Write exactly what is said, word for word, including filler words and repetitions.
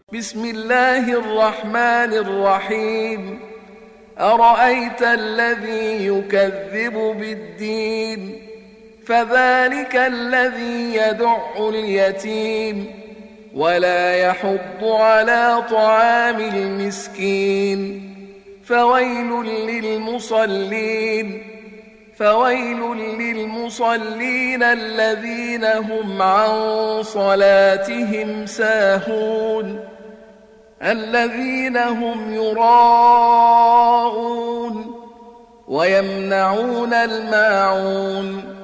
بسم الله الرحمن الرحيم أرأيت الذي يكذب بالدين فذلك الذي يدع اليتيم ولا يحض على طعام المسكين فويل للمصلين فويل للمصلين الذين هم عن صلاتهم ساهون الذين هم يراءون ويمنعون الماعون